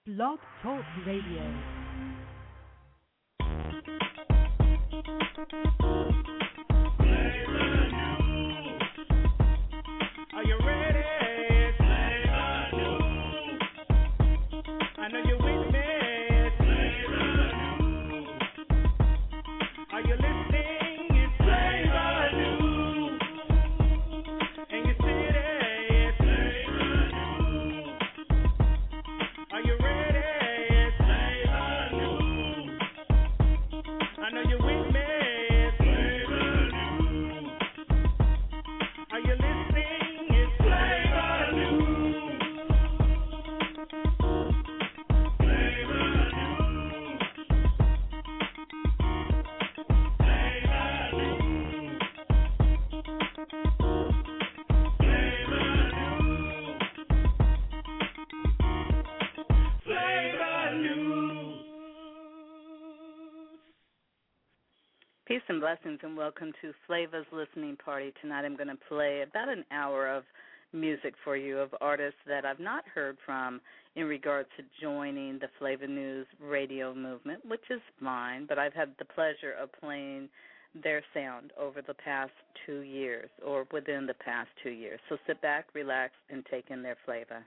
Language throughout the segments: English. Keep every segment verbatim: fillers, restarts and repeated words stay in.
Blog Talk Radio. Are you ready? Flavor News. I know you're with me. Flavor News. Are you listening? It's Flavor News. In your city, it's Flavor News. Are you ready? It's Flavor News. I know you're with me. Are you listening? It's Flavor News. Flavor News. Flavor News. Flavor News. Flavor News. Peace and blessings, and welcome to Flavor's Listening Party. Tonight I'm going to play about an hour of music for you of artists that I've not heard from in regard to joining the Flavor News radio movement, which is fine, but I've had the pleasure of playing their sound over the past two years or within the past two years. So sit back, relax, and take in their flavor.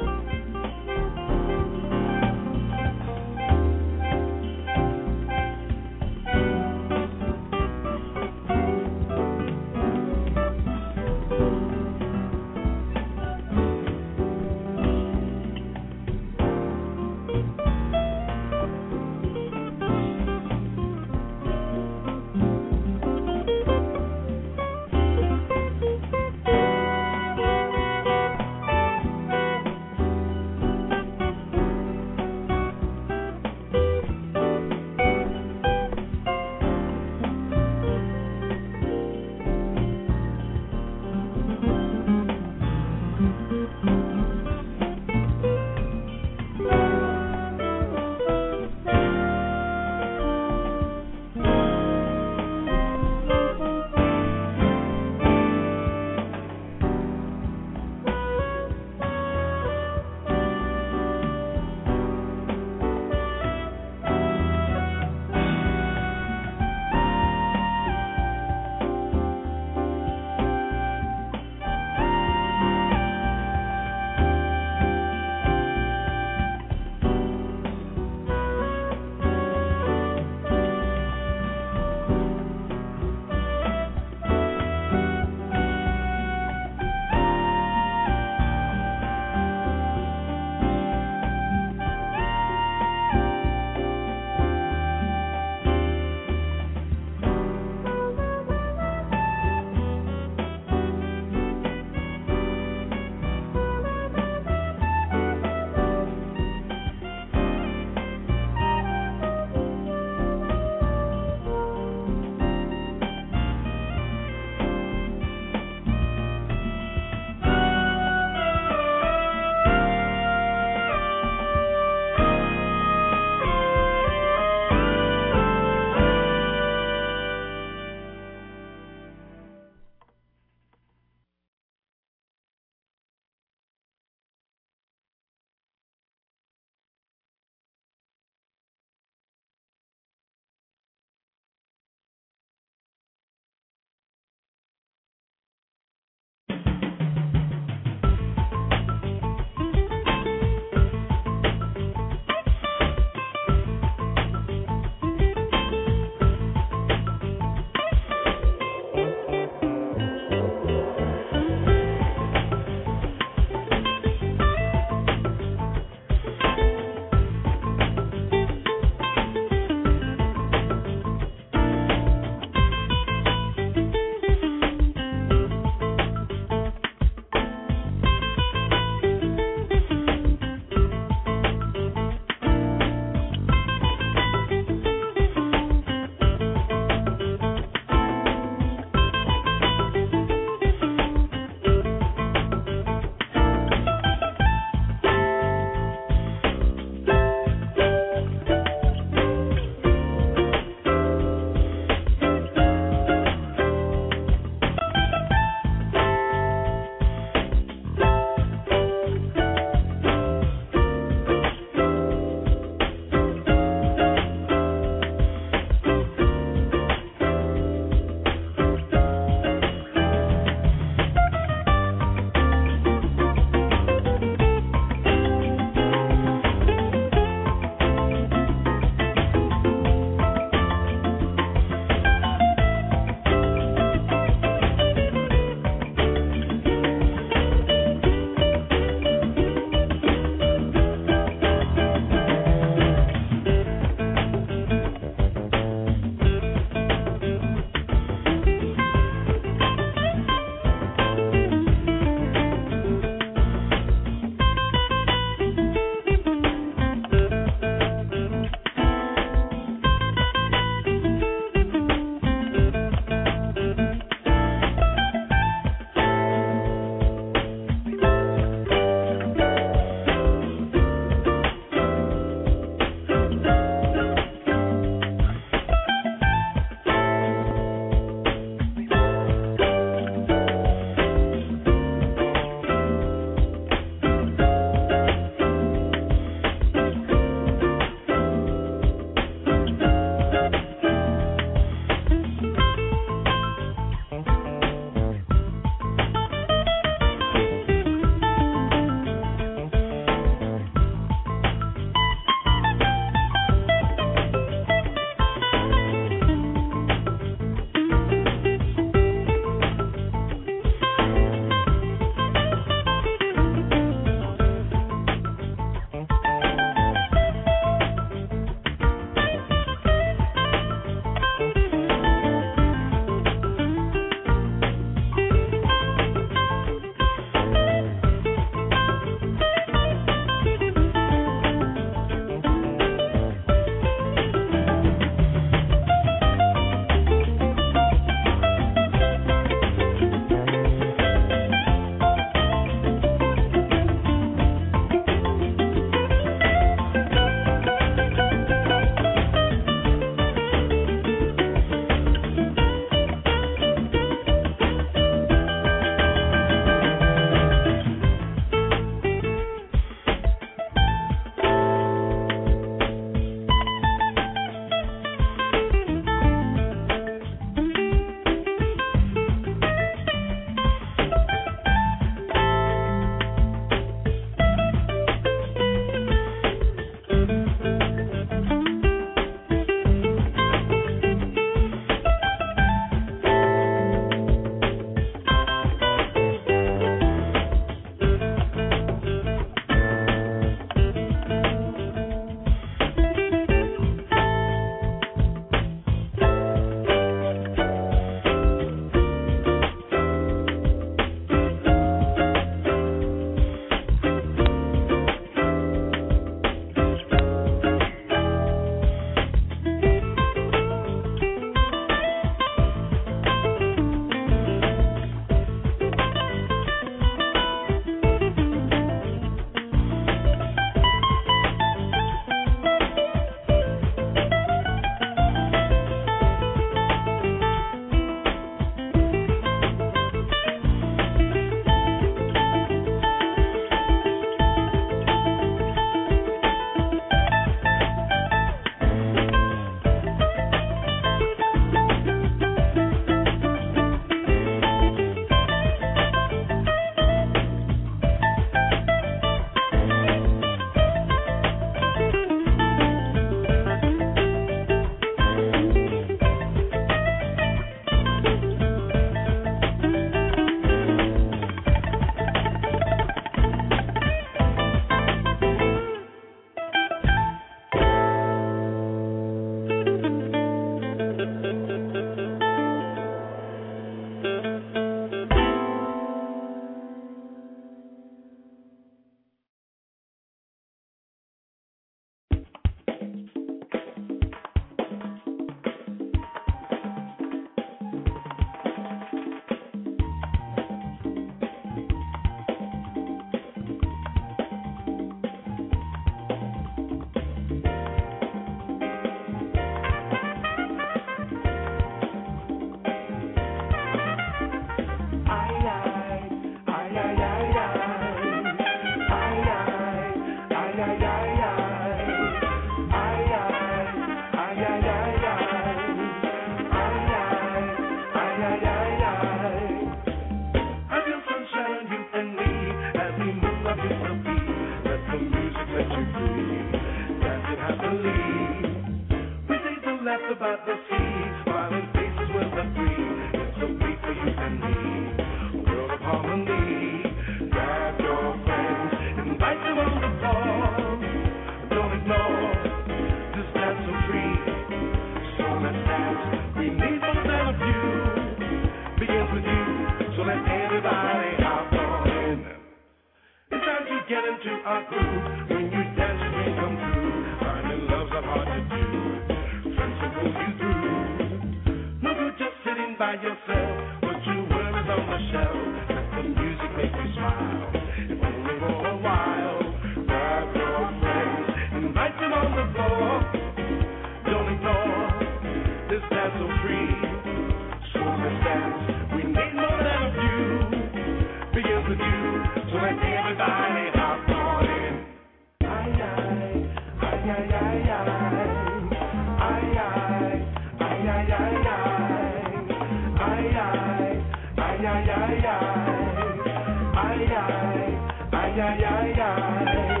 happily. We say the laugh about the sea, smiling faces will agree. It's okay for you and me. World of harmony. Grab your friends, invite them on the floor. Don't ignore this dance so free. So let's dance. We need more than a few. Begins with you, so let everybody hop on in. It's time to get into our groove. When you dance, you can come through. Finding love's not hard to do. Friends will pull you through. No good just sitting by yourself. Put your worries on the shelf. Let the music make you smile. If only for a while. Grab your friends, invite them on the floor. Don't ignore this dance so free. So let's dance. We need more than a few. Begins with you, so let everybody hop on in. Aye, aye, aye, aye, aye, aye. Aye, aye, aye, aye, aye, aye. Aye, aye, aye, aye, aye, aye. Aye, aye, aye, aye, aye, aye.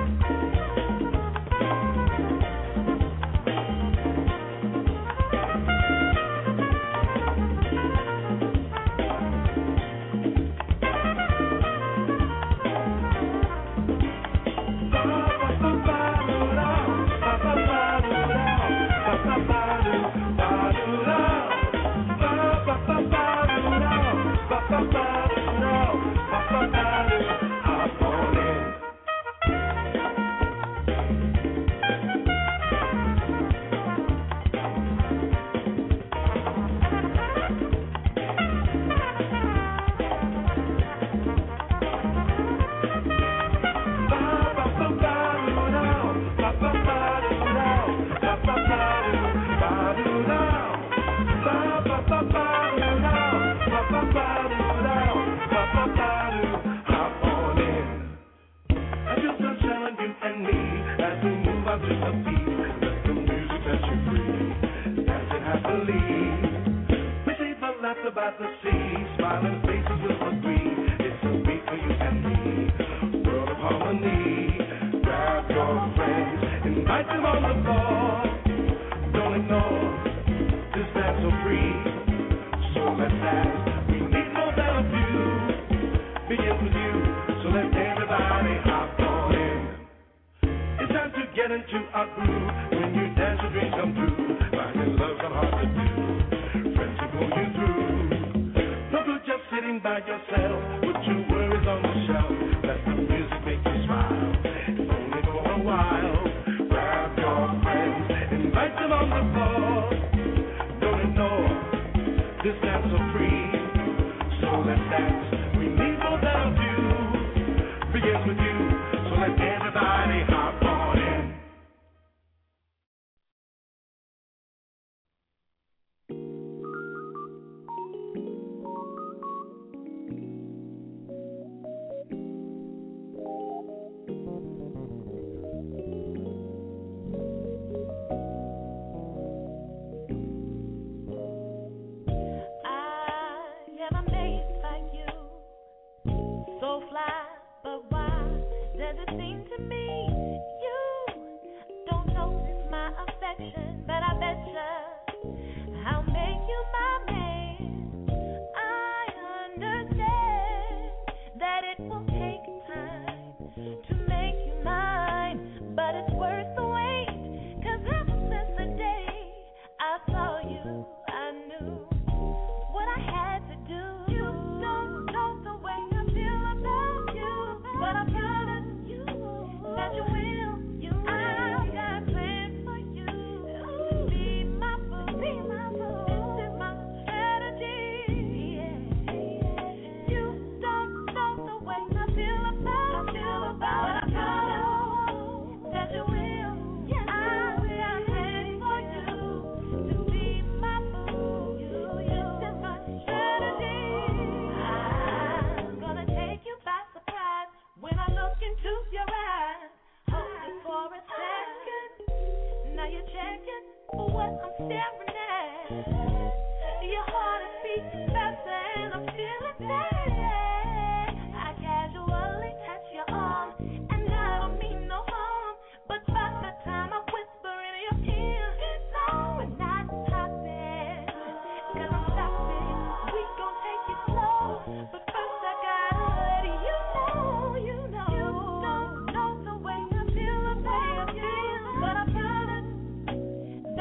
About the sea, smiling faces will agree. It's a week for you and me. World of harmony. Grab your friends, invite them on the floor. Don't ignore this dance so free. So let's dance. We need more than a few. Begins with you, so let everybody hop on in. It's time to get into our groove. When you dance, your dreams come true. Finding love's not hard to do. Friends will pull you through. Just sitting by yourself, put your worries on the shelf. Let the music make you smile, if only for a while. Grab your friends, invite them on the floor. Don't ignore this dance so free. So let's dance. We need more than a few. Begins with you, so let everybody hop on in. And I don't mean no harm, but by the time I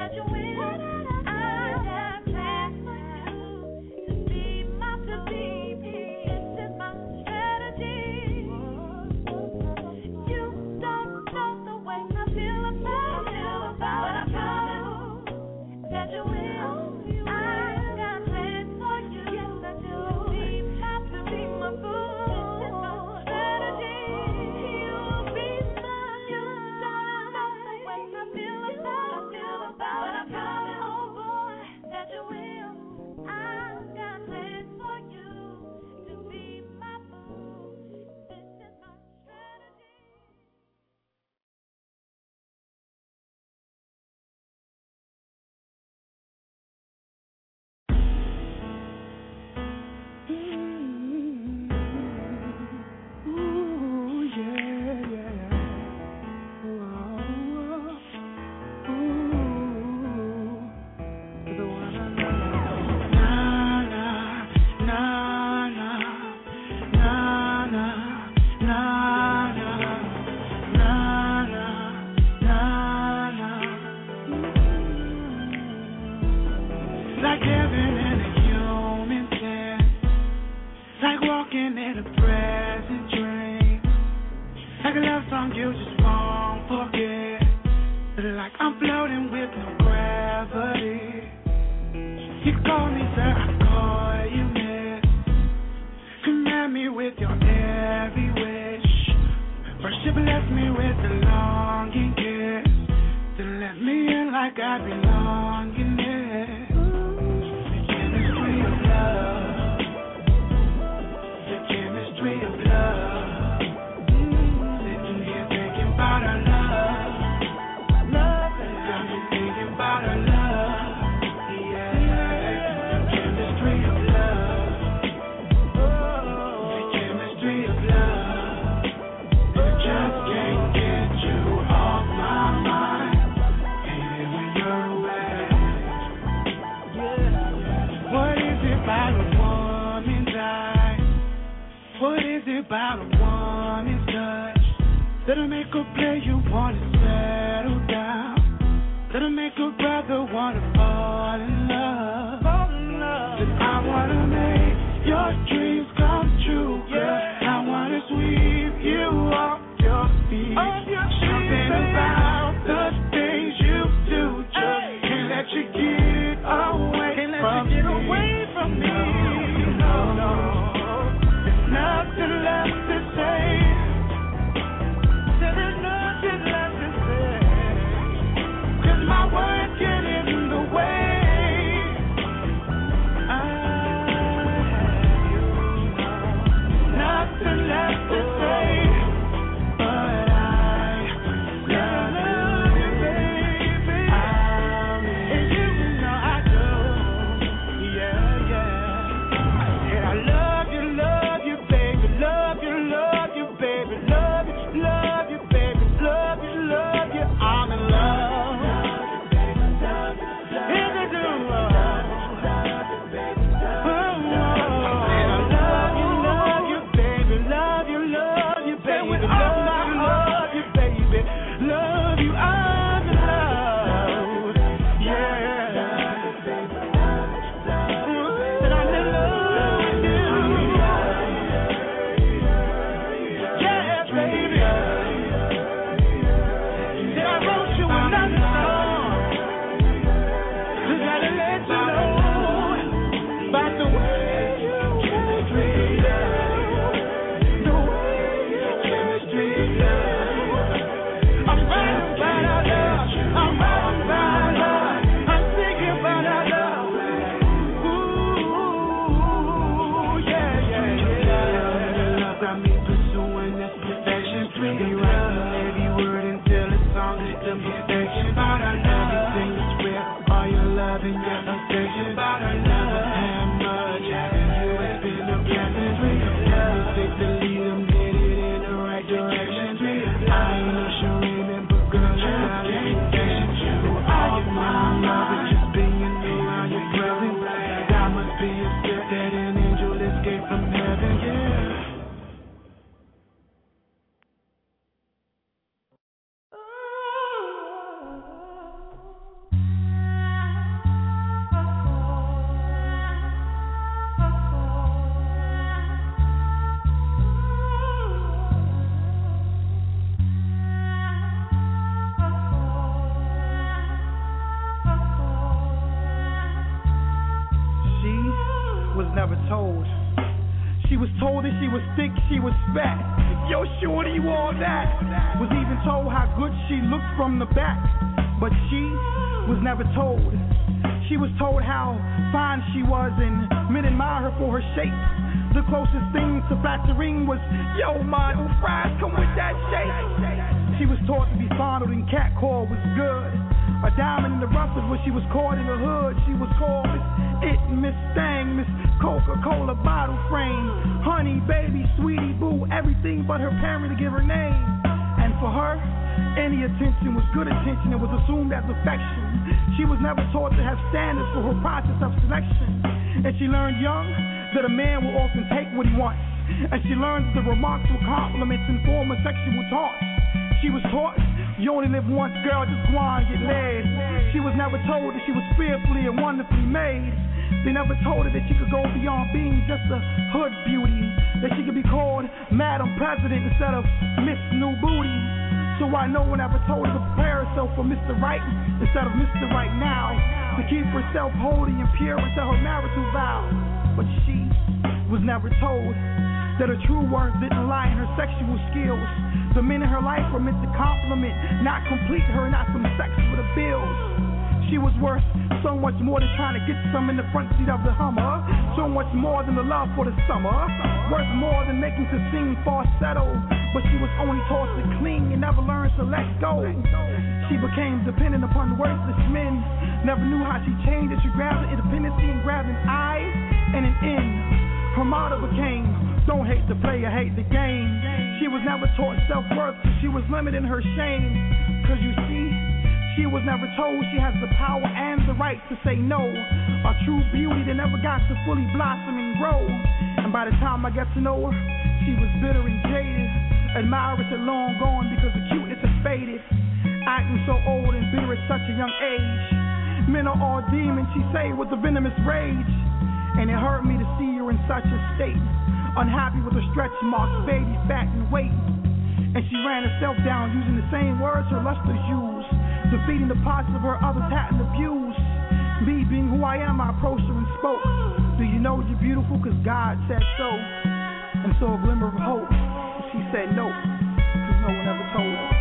There's nothing left to say. was never told. She was told that she was thick, she was fat. Yo, shorty, you all that. Was even told how good she looked from the back. But she was never told. She was told how fine she was and men admire her for her shape. The closest thing to flattering was, yo, man, who fries come with that shape. She was taught to be fondled and catcalled was good. A diamond in the rough is what she was called in the hood. She was called Miss It, Miss Thang, Miss Coca-Cola bottle frame, honey, baby, sweetie, boo, everything but her parent to give her name. And for her, any attention was good attention. It was assumed as affection. She was never taught to have standards for her process of selection. And she learned young that a man will often take what he wants. And she learned the remarks were compliments in form of sexual taunts. She was taught, you only live once, girl, just go on, get laid. She was never told that she was fearfully and wonderfully made. They never told her that she could go beyond being just a hood beauty, that she could be called Madam President instead of Miss New Booty. So why no one ever told her to prepare herself for Mister Right instead of Mister Right Now, to keep herself holy and pure until her marital vow. But she was never told that her true worth didn't lie in her sexual skills. The men in her life were meant to compliment, not complete her, not some sex for the bills. She was worth so much more than trying to get some in the front seat of the Hummer. So much more than the love for the summer. Worth more than making to sing falsetto. But she was only taught to cling and never learned to let go. She became dependent upon worthless men. Never knew how she changed as she grabbed an independency and grabbed an I and an N. Her motto became, don't hate the player, hate the game. She was never taught self-worth, so she was limited in her shame. Cause you see, she was never told she has the power and the right to say no. A true beauty that never got to fully blossom and grow. And by the time I got to know her, she was bitter and jaded. Admirers had long gone because the cuteness had faded. Acting so old and bitter at such a young age. Men are all demons, she say, with a venomous rage. And it hurt me to see her in such a state. Unhappy with her stretch marks, baby fat and weight. And she ran herself down using the same words her lusters use, defeating the parts of her others hadn't abused. Me being who I am, I approached her and spoke. Do you know you're beautiful? Cause God said so. And so a glimmer of hope. And she said no, cause no one ever told her.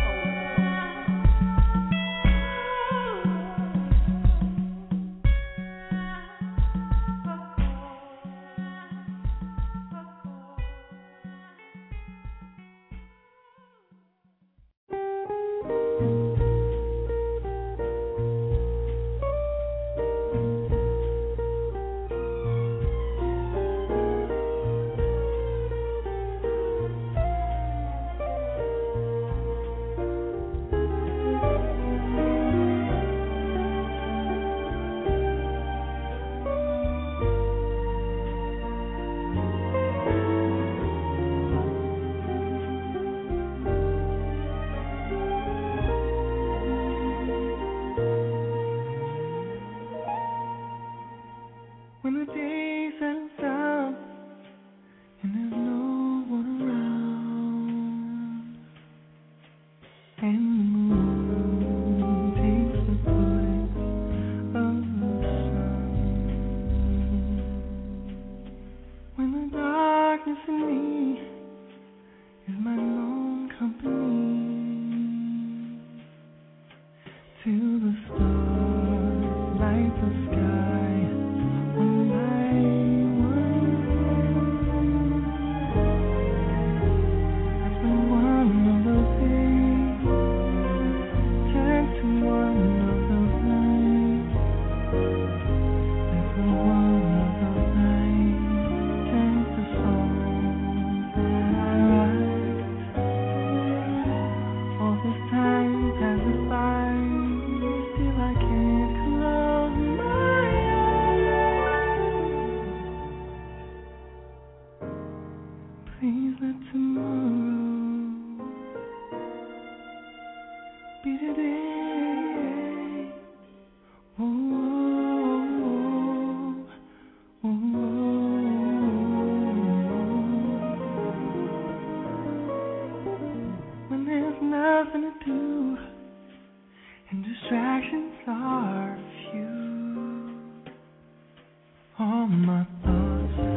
All my thoughts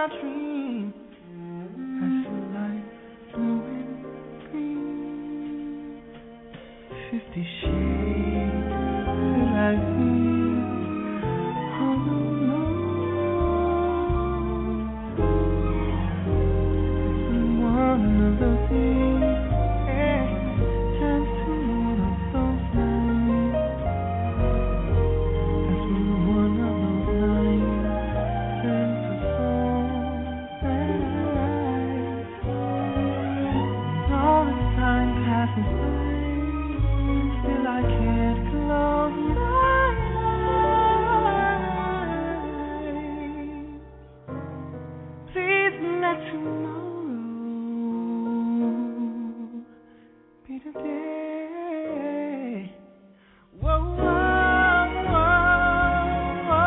my dream. I feel like blowing free. Fifty shades till I feel all alone. And one of those things, yeah, turns to one of those nights. That's when one of those nights turns to song and all this time passes by, still I can't close my eyes. Please let tomorrow be the day. Whoa, whoa, whoa,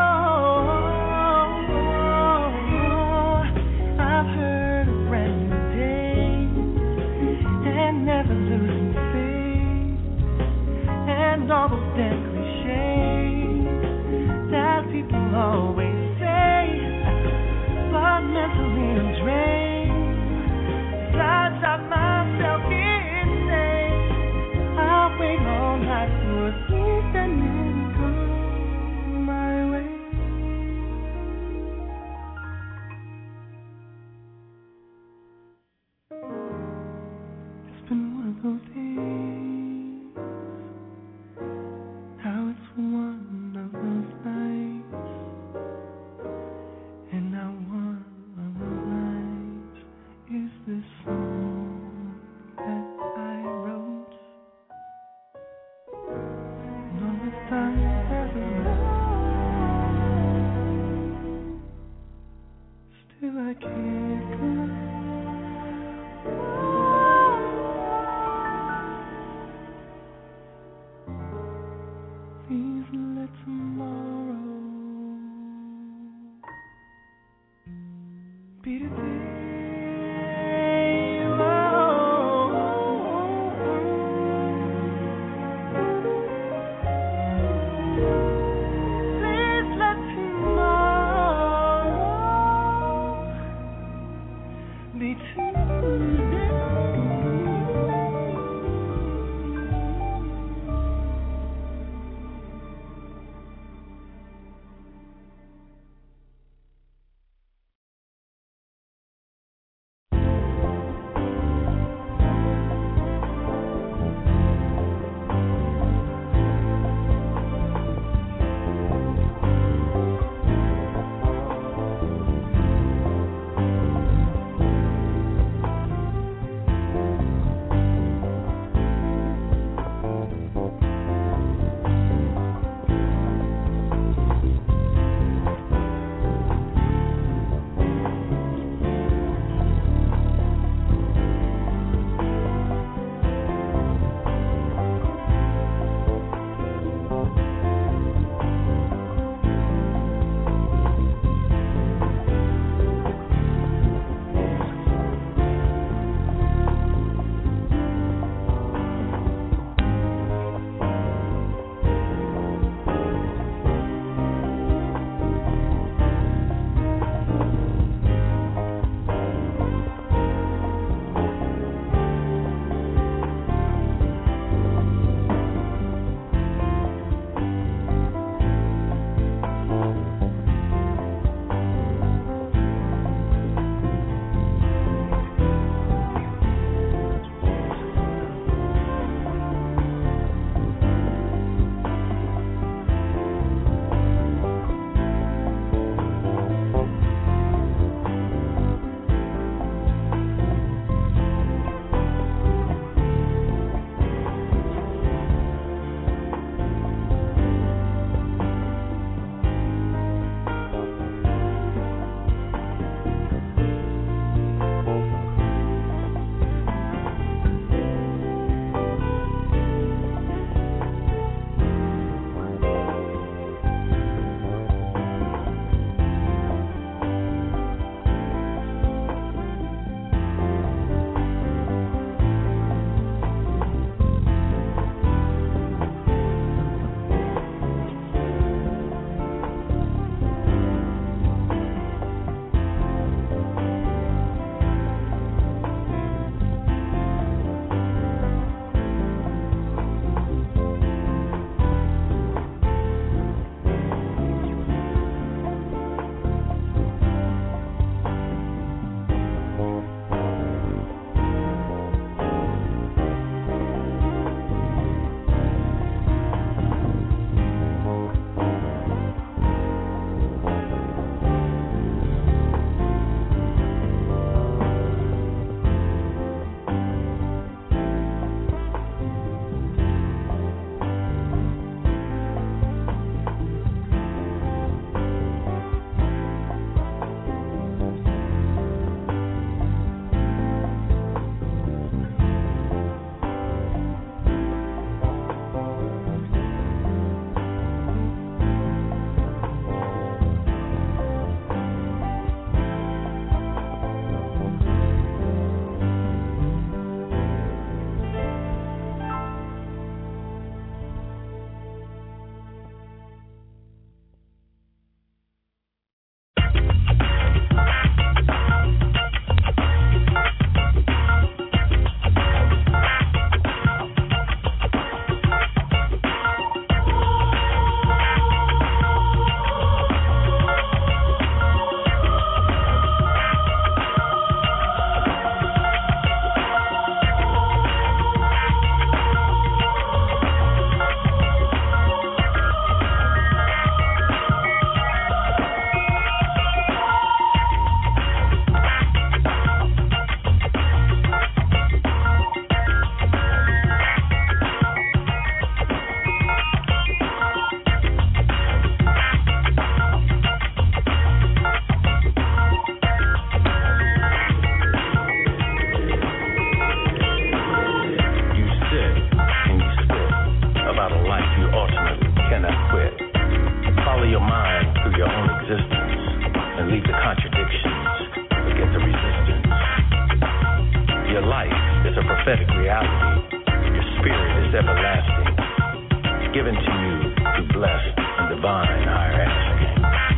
whoa. I've heard of brand new days and never losing faith, and all those damn cliches that people always say, but mentally I'm drained. I drive myself insane. I'll wait all night for a sleep that never comes my way. It's been one of those days. How it's one of those nights. And now one of those nights is this song that I wrote. And all this time has elapsed, still I can't close. Please let tomorrow be the day. Please let tomorrow be Tuesday. prophetic reality. Your spirit is everlasting, given to you through blessed and divine higher asking.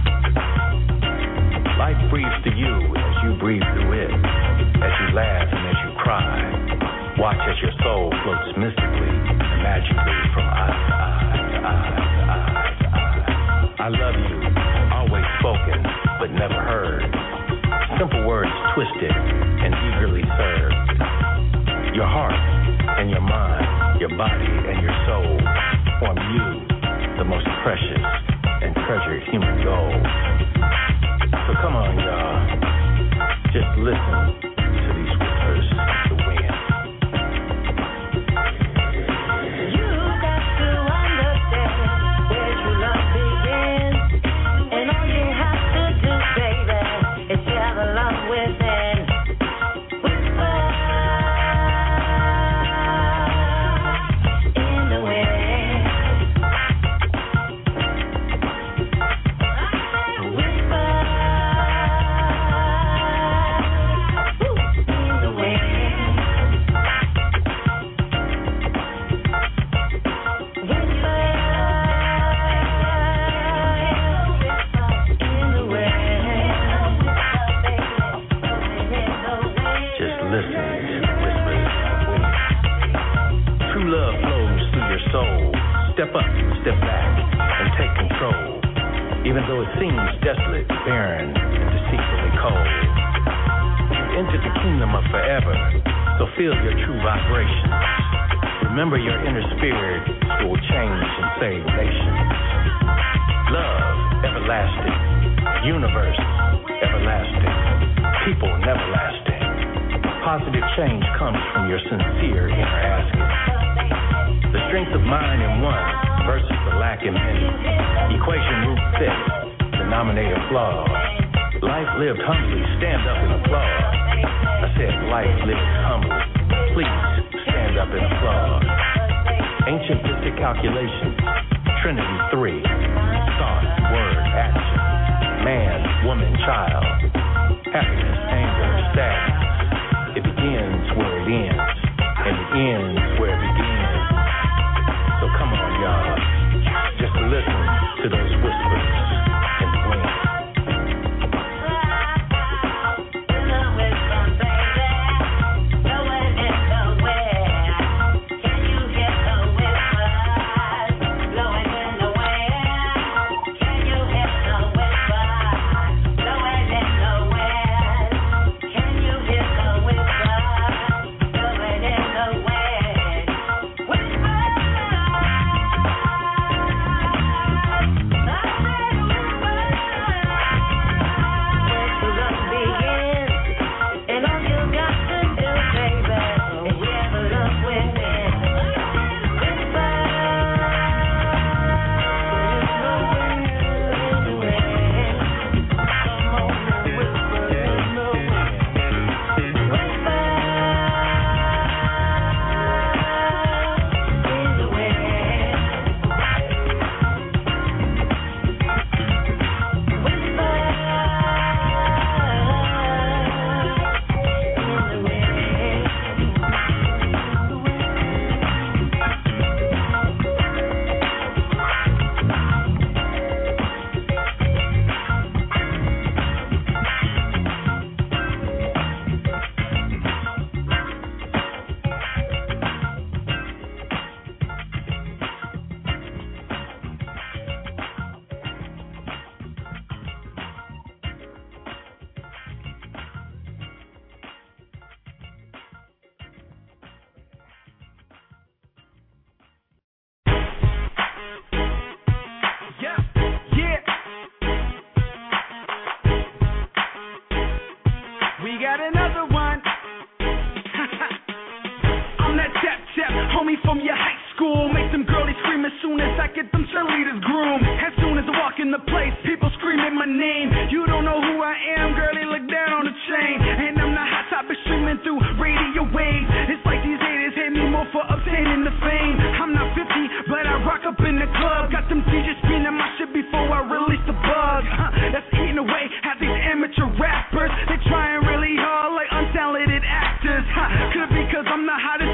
Life breathes to you as you breathe through it, as you laugh and as you cry. Watch as your soul floats mystically and magically from eye to eye to eye to eye to eye. I love you, always spoken but never heard. Simple words twisted and eagerly served. Your heart and your mind, your body and your soul form you, the most precious and treasured human goal. So come on, y'all, just listen to these whispers of the wind. Step up, step back, and take control, even though it seems desolate, barren, and deceitfully cold. You've entered the kingdom of forever, so feel your true vibrations. Remember your inner spirit will change and save nations. Love, everlasting. Universe, everlasting. People, never lasting. Positive change comes from your sincere inner asking. The strength of mind in one versus the lack in many. Equation root six, denominator flaw. Life lived humbly, stand up and applaud. I said life lived humbly. Please stand up and applaud. Ancient mystic calculations, Trinity three. Thought, word, action. Man, woman, child. Happiness, anger, sadness. It begins where it ends, and it ends where it begins. So come on, y'all, just listen to those whispers in the wind. Rappers, they trying really hard like untalented actors. Huh? Could be cause I'm the hottest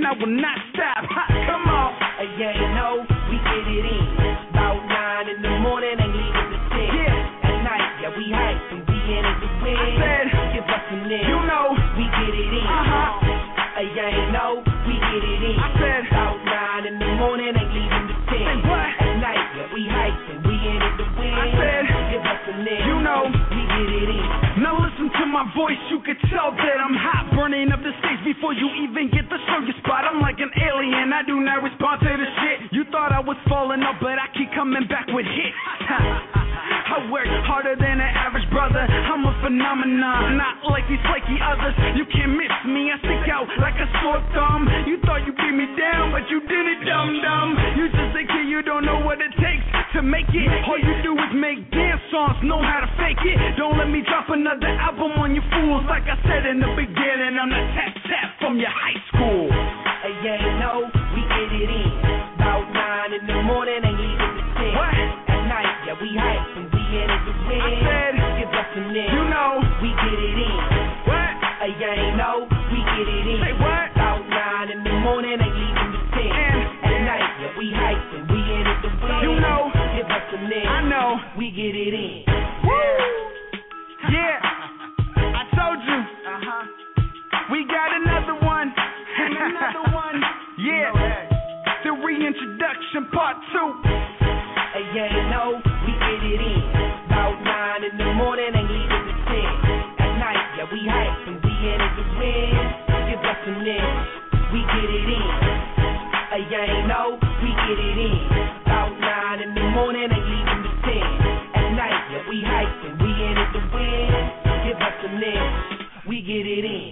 I will not stop. Ha, come on. Hey, yeah, you know, we get it in. About nine in the morning and leaving the ten. Yeah. At night, yeah, we hype and we in it to win. I said, give us a name. You know, we get it in. Uh-huh. Hey, yeah, you know, we get it in. I said, about nine in the morning and leaving the ten. Say what? At night, yeah, we hype and we in it to win. I said, give us a name. You know, we get it in. Now listen to my voice, you could tell that I'm hot, burning up the stage before you even get the strongest spot. I'm like an alien, I do not respond to the shit. You thought I was falling up, but I keep coming back with hits. I work harder than an average brother. I'm a phenomenon, not like these flaky others. You can't miss me, I stick out like a sore thumb. You thought you beat me down, but you didn't, dumb dumb. You just a kid, you don't know what it takes to make it. All you do is make dance songs, know how to fake it. Don't let me drop another album on you fools. Like I said in the beginning, I'm the tap tap from your high school. Hey, yeah, you know, we get it in. About nine in the morning and leaving the ten. What? At night, yeah, we hype and we in it to win. I said, give us a name. You know, we get it in. What? Hey, yeah, you know, we get it in. Say what? About nine in the morning and leaving the ten. And, At and, night, yeah, we hype and we in it to win. You know, give us a name. I know, we get it in. Woo! Yeah, I told you. Uh-huh. We got another one. And another one. Yeah. The reintroduction part two. Hey, yeah, you know, we get it in. About nine in the morning and leaving the ten. At night, yeah, we hype and we in it to win. Give us a name. We get it in. Hey, yeah, you know, we get it in. About nine in the morning and leaving the ten. At night, yeah, we hype and we in it to win. Give us a name. We get it in.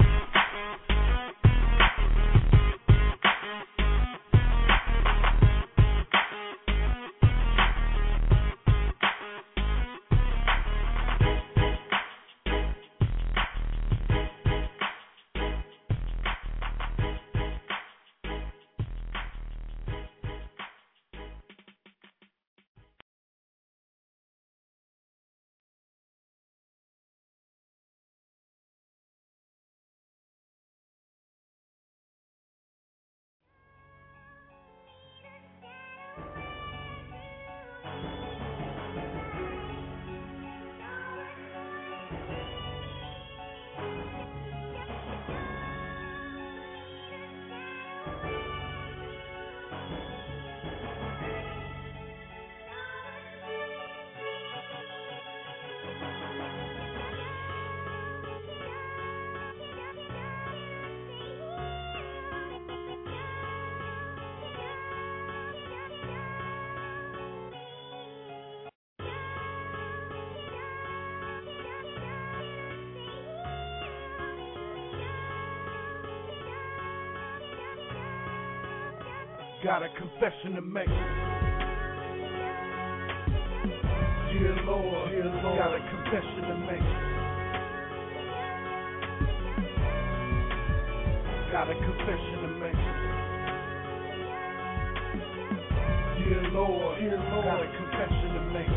Got a confession to make. Dear Lord, dear Lord, got a confession to make. Got a confession to make. Dear Lord, dear Lord, got a confession to make.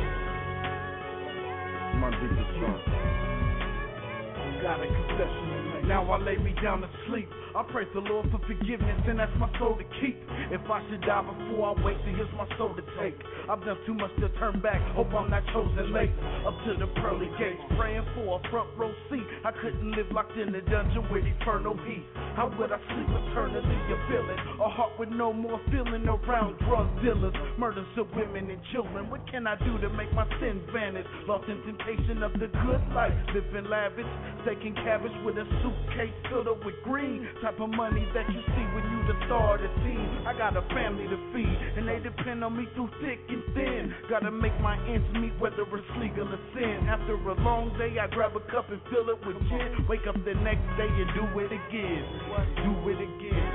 My deepest son. Got a confession to make. Now I lay me down to sleep. I pray the Lord for forgiveness and that's my soul to keep. If I should die before I wake, then here's my soul to take. I've done too much to turn back, hope I'm not chosen late. Up to the pearly gates, praying for a front row seat. I couldn't live locked in a dungeon with eternal peace. How would I sleep eternally, you feel it? A heart with no more feeling around drug dealers, murders of women and children. What can I do to make my sin vanish? Lost in temptation of the good life, living lavish, taking cabbage with a suitcase filled up with green. Type of money that you see when you the star of the team. I got a family to feed, and they depend on me through thick and thin. Gotta make my ends meet, whether it's legal or sin. After a long day, I grab a cup and fill it with gin. Wake up the next day and do it again. Do it again.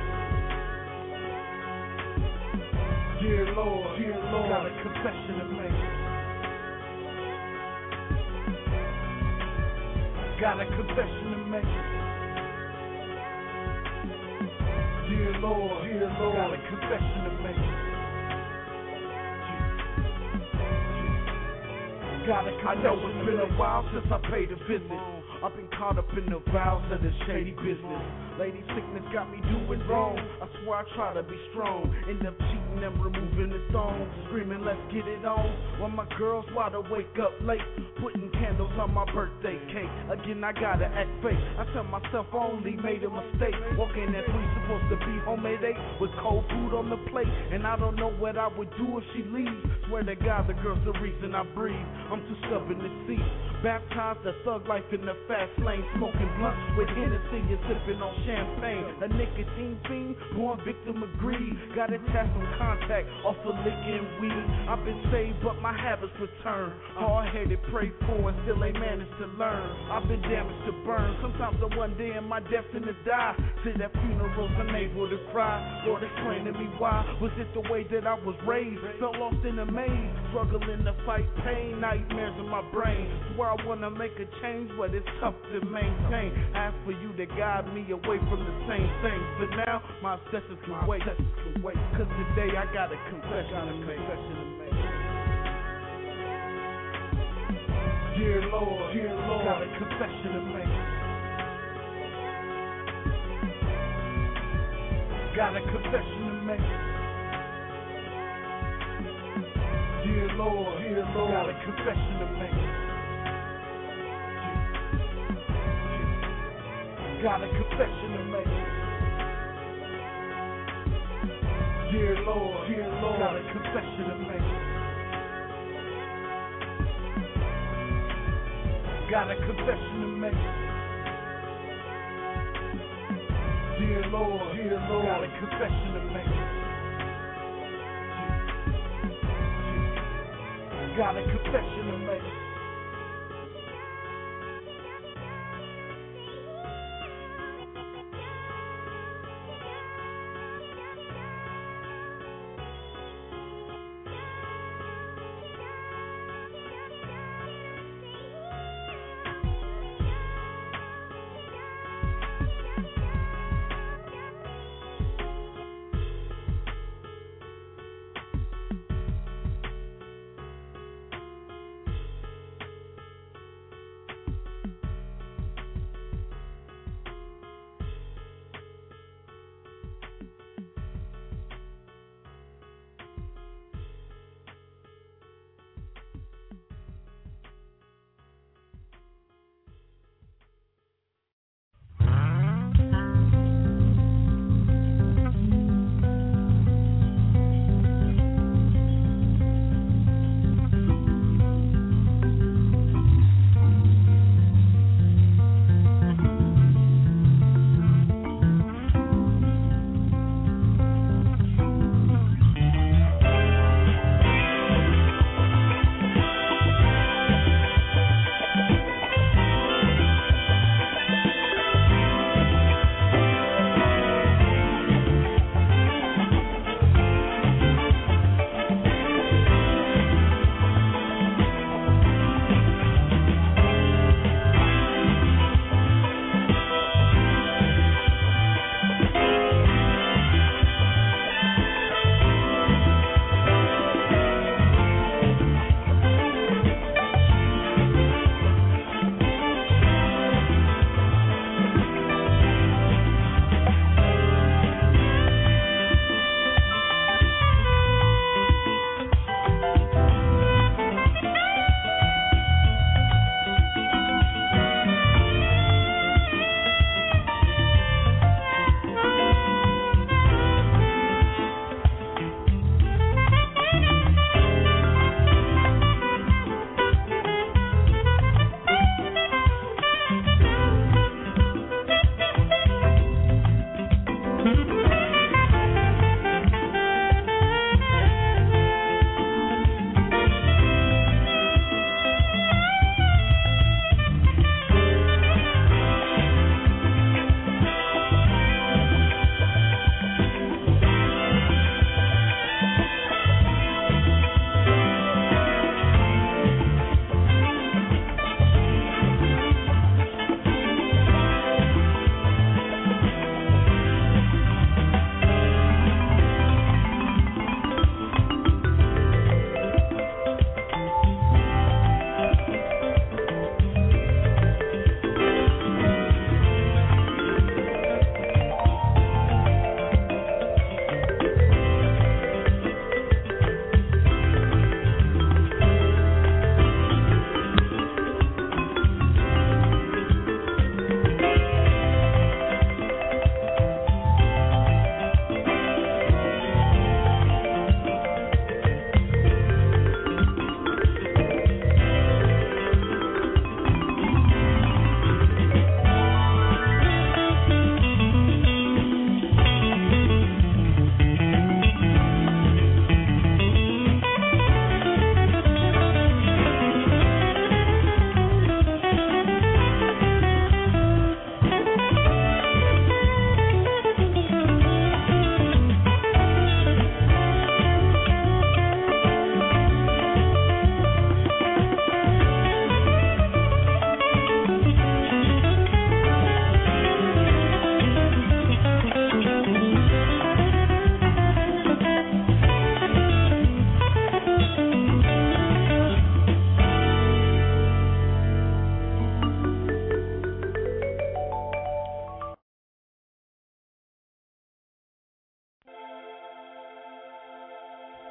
Dear Lord, dear Lord, got a confession to make. Got a confession to make. Dear Lord, dear Lord, got a confession to make. I know it's been a while since I paid a visit. I've been caught up in the vows of this shady business. Lady sickness got me doing wrong. I swear I try to be strong. End up cheating and removing the thong. Screaming, let's get it on. When my girls wide awake up late, putting candles on my birthday cake. Again, I gotta act fake. I tell myself I only made a mistake. Walking at three, supposed to be home at eight, with cold food on the plate. And I don't know what I would do if she leaves. Swear to God, the girl's the reason I breathe. I'm too stubborn to see. Baptized the thug life in the fast lane, smoking blunts with Hennessy and sipping on champagne. A nicotine fiend, born victim of greed. Got to tap some contact off of licking weed. I've been saved, but my habits return. Hard-headed, prayed for, and still ain't managed to learn. I've been damaged to burn. Sometimes I wonder, am I destined to die? Sit at funerals, unable to cry. Lord, explain to me why. Was it the way that I was raised? Felt lost in a maze, struggling to fight pain, nightmares in my brain. Swear I wanna make a change, but it's tough to maintain. Ask for you to guide me away from the same things. But now my obsessions can wait. Cause today I got a confession to make. Dear Lord, dear Lord, got a confession to make. Got a confession to make. Dear Lord, dear Lord, got a confession to make. Got a confession to make. Dear Lord, dear Lord, got a confession to make. Got a confession to make. Dear Lord, dear Lord, got a confession to make. Got a confession to make.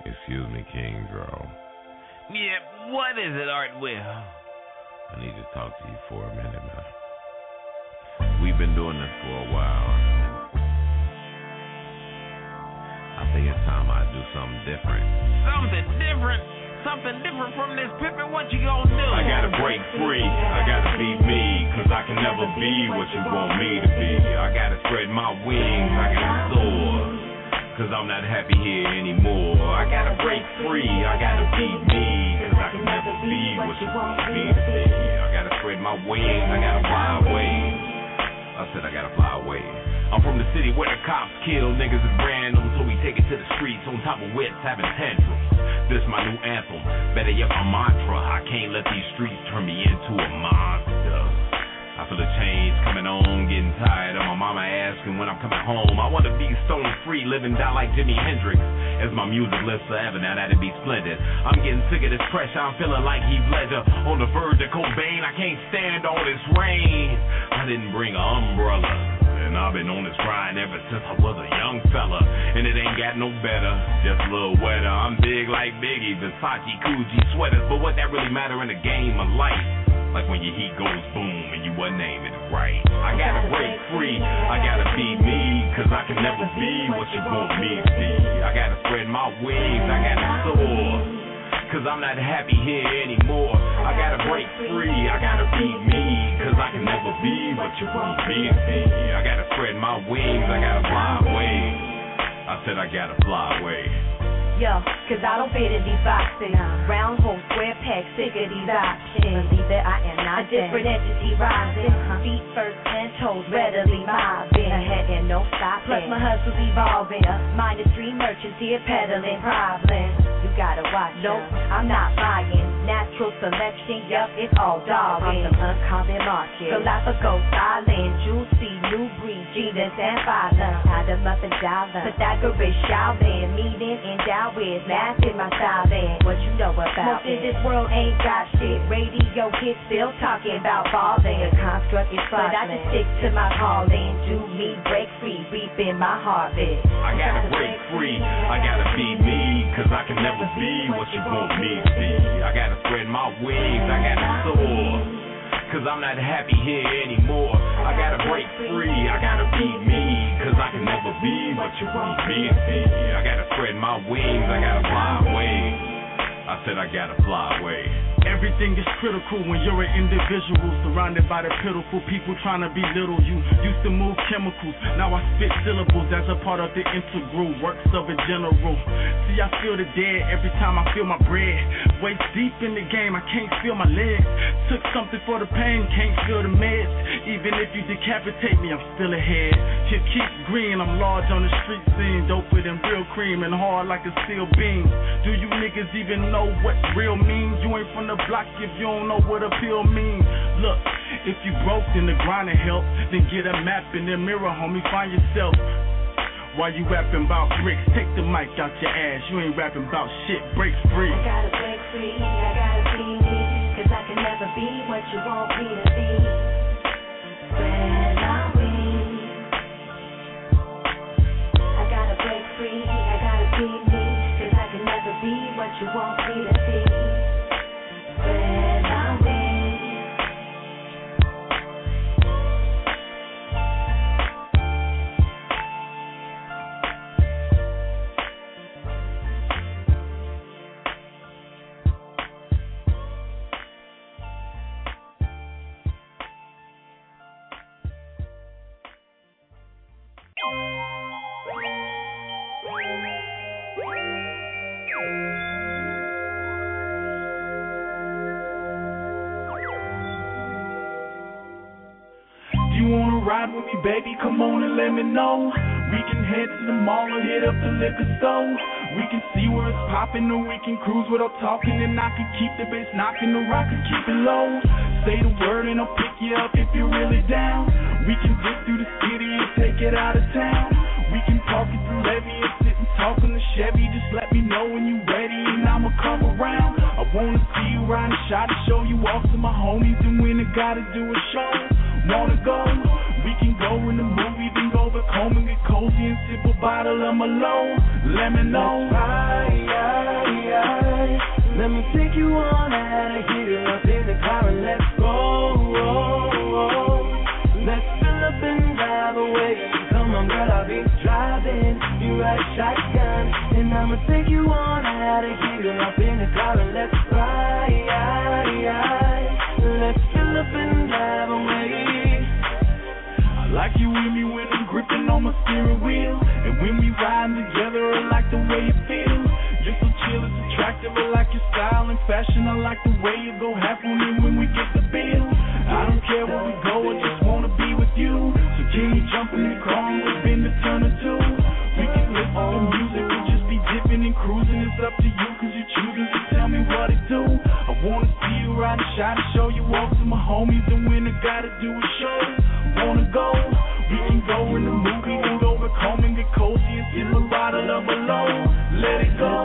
Excuse me, King Dro. Yeah, what is it, Art Will? I need to talk to you for a minute, man. We've been doing this for a while. I think it's time I do something different. Something different? Something different from this Pippin? What you gonna do? I gotta break free. I gotta be me, cause I can never be what you want me to be. I gotta spread my wings. I gotta soar, cause I'm not happy here anymore. I gotta break free. I gotta be me, cause I can never be what you want me to be. I gotta spread my wings. I gotta fly away. I said I gotta fly away. I'm from the city where the cops kill niggas is random, so we take it to the streets on top of whips having tantrums. This my new anthem, better yet my mantra. I can't let these streets turn me into a monster. I feel a change coming on, getting tired of my mama asking when I'm coming home. I want to be stone free, live and die like Jimi Hendrix. As my music lives forever, now that'd be splendid. I'm getting sick of this pressure, I'm feeling like Heath Ledger on the verge of Cobain. I can't stand all this rain. I didn't bring an umbrella, and I've been on this grind ever since I was a young fella. And it ain't got no better, just a little wetter. I'm big like Biggie, Versace, Gucci sweaters. But what that really matter in the game of life? Like when your heat goes boom and you wasn't aiming it right. I gotta break free, I gotta be me, cause I can never be what you want me to be. I gotta spread my wings, I gotta soar, cause I'm not happy here anymore. I gotta break free, I gotta be me, cause I can never be what you want me to be. I gotta spread my wings, I gotta fly away. I said I gotta fly away. Yo, cause I don't fit in these boxes. Round hole, square peg, sick of these options. Believe that I am not a different entity rising. Feet first and toes readily mobbing. Ahead and no stopping. Plus my hustle's evolving. Minus three merchants here peddling problems. You gotta watch. Nope, I'm not lying. Natural selection, yup, it's all Darwin. I'm some uncommon market. Galapagos Island, juicy, new breed, genus and violence. Had a muffin dollar. Pythagoras Shaolin, meeting endowed with math in my style. Then what you know about most it? Of this world ain't got shit. Radio hits still talking about falling. The construct is but I just stick to my calling. Do me, break free, reaping my harvest. I gotta break free. I gotta be me, cause I can never be what you want me to be. I gotta spread my wings. I gotta soar, cause I'm not happy here anymore. I gotta break free. I gotta be me, cause I can never be what you want me to be. I gotta spread my wings. I gotta fly away. I said I gotta fly away. Everything is critical when you're an individual, surrounded by the pitiful people trying to belittle you. Used to move chemicals, now I spit syllables as a part of the integral works of a general. See, I feel the dead every time I feel my bread. Waist deep in the game, I can't feel my legs. Took something for the pain, can't feel the meds. Even if you decapitate me, I'm still ahead. Hip keep green, I'm large on the street scene, doper than real cream and hard like a steel beam. Do you niggas even know what real means? You ain't from the block if you don't know what appeal means. Look, if you broke then the grind help, then get a map in the mirror, homie, find yourself. While you rapping about bricks, take the mic out your ass. You ain't rapping about shit, break free. I gotta break free, I gotta be me, cause I can never be what you want me to be. When I win, I gotta break free, I gotta be me, cause I can never be what you want me to be. When I win. Ride with me, baby, come on and let me know. We can head to the mall or hit up the liquor store. We can see where it's poppin', or we can cruise without talking. And I can keep the bass knocking, or I can keep it low. Say the word and I'll pick you up if you're really down. We can dip through the city and take it out of town. We can park it through Levy and sit and talk on the Chevy. Just let me know when you ready and I'ma come around. I wanna see you riding shot to show you off to my homies. And when I gotta do a show, wanna go. We We can go in the movie, then go back home and get cozy and sip a bottle of Malone. Lemon on. Let me take you on out of here, up in the car and let's go. Let's fill up and drive away. Come on, girl, I'll be driving. You ride shotgun, and I'ma take you on out of here, up in the car and let's ride. Let's fill up and drive away. I like you with me when I'm gripping on my steering wheel, and when we riding together, I like the way it feels. You're so chill, it's attractive. I like your style and fashion. I like the way you go half on me when we get the bill. I don't care where we go, I just wanna be with you. So can you jump in the car and we've been to turn or two? We can listen to music, we just be dipping and cruising. It's up to you, cause you're choosing to tell me what to do. I wanna see you ride a shot and show you off to my homies. And when I gotta do a show, wanna go? We can go in the movie, then go back home and get cozy and sip a bottle of Malone. Let it go.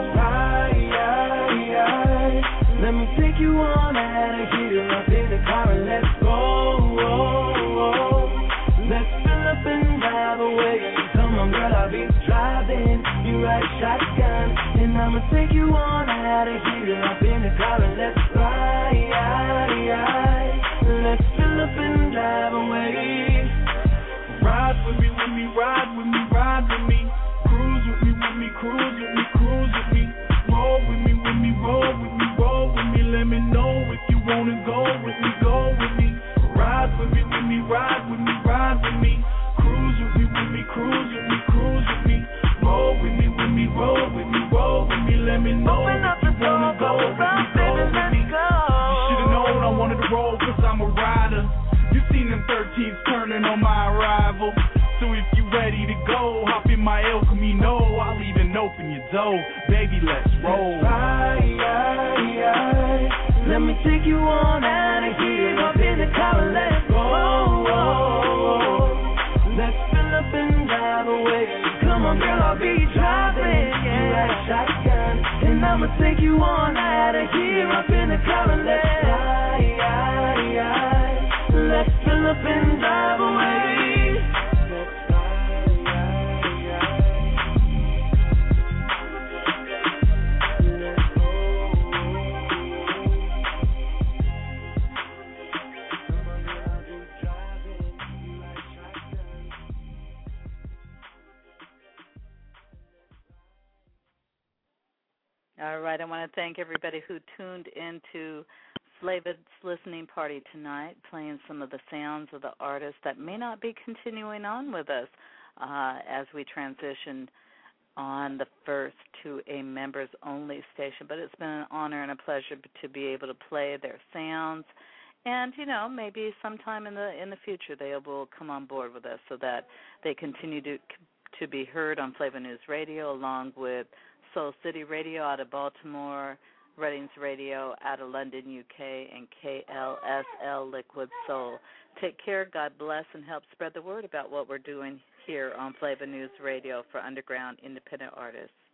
Let me take you on out of here, up in the car and let's go. Let's fill up and drive away. Come on, girl, I'll be driving. You ride shotgun, and I'ma take you on out of here, up in the car and let's ride. Let's fill up and drive away. Ride with me, with me, ride with me, ride with me. Cruise with me, with me, cruise with me, cruise with me. Roll with me, with me, roll with me, roll with me. Let me know if you wanna go with me, go with me. Ride with me, with me, ride with me, ride with me. Cruise with me, with me, cruise with me, cruise with me. Roll with me, with me, roll with me, roll with me. Let me know if you wanna go with me, go with me. You should've known I wanted to roll, cause I'm a rider. You seen them thirteens turning on my arrival. So if you ready to go, hop in my El Camino. I'll even open your door. Baby, let's roll. Let me take you on out of here, up in the car and let's go. Let's fill up and drive away. Come on, girl, I'll be driving. You ride shotgun, and I'ma take you on out of here, up in the car and let's ride. Let's fill up and drive away. All right, I want to thank everybody who tuned into Flava's listening party tonight, playing some of the sounds of the artists that may not be continuing on with us uh, as we transition on the first to a members-only station. But it's been an honor and a pleasure to be able to play their sounds. And, you know, maybe sometime in the in the future they will come on board with us so that they continue to to be heard on Flava News Radio, along with Soul City Radio out of Baltimore, Reddings Radio out of London, U K, and K L S L Liquid Soul. Take care, God bless, and help spread the word about what we're doing here on Flava News Radio for underground independent artists.